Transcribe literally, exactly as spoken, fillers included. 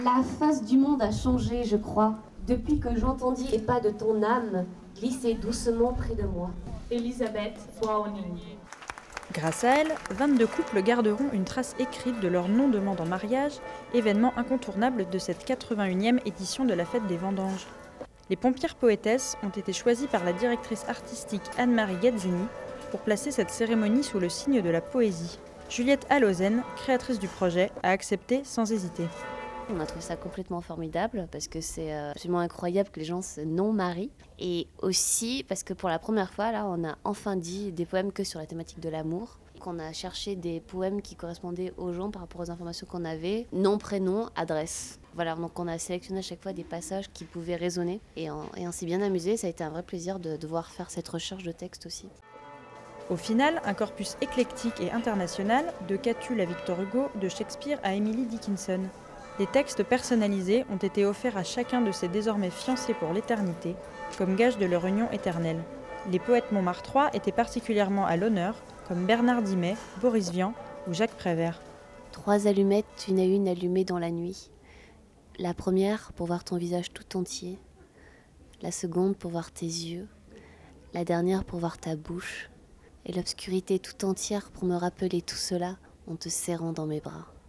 La face du monde a changé, je crois, depuis que j'entendis les pas de ton âme glisser doucement près de moi. Elisabeth Browning. Grâce à elle, vingt-deux couples garderont une trace écrite de leur non-demande en mariage, événement incontournable de cette quatre-vingt-unième édition de la Fête des Vendanges. Les pompières poétesses ont été choisies par la directrice artistique Anne-Marie Gazzini pour placer cette cérémonie sous le signe de la poésie. Juliette Allozen, créatrice du projet, a accepté sans hésiter. On a trouvé ça complètement formidable parce que c'est absolument incroyable que les gens se non-marient. Et aussi parce que pour la première fois, là, on a enfin dit des poèmes que sur la thématique de l'amour. Qu'on a cherché des poèmes qui correspondaient aux gens par rapport aux informations qu'on avait. Nom, prénom, adresse. Voilà, donc on a sélectionné à chaque fois des passages qui pouvaient résonner. Et on, et on s'est bien amusé. Ça a été un vrai plaisir de devoir faire cette recherche de texte aussi. Au final, un corpus éclectique et international, de Catulle à Victor Hugo, de Shakespeare à Emily Dickinson. Des textes personnalisés ont été offerts à chacun de ces désormais fiancés pour l'éternité, comme gage de leur union éternelle. Les poètes montmartrois étaient particulièrement à l'honneur, comme Bernard Dimet, Boris Vian ou Jacques Prévert. Trois allumettes, une à une allumées dans la nuit. La première pour voir ton visage tout entier, la seconde pour voir tes yeux, la dernière pour voir ta bouche, et l'obscurité tout entière pour me rappeler tout cela en te serrant dans mes bras.